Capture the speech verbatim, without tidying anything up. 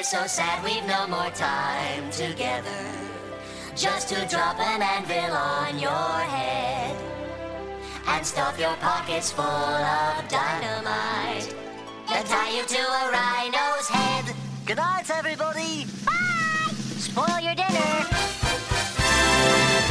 we're so sad we've no more time together. Just to drop an anvil on your head and stuff your pockets full of dynamite and tie you to a rhino's head. Good night, everybody. Bye! Spoil your dinner.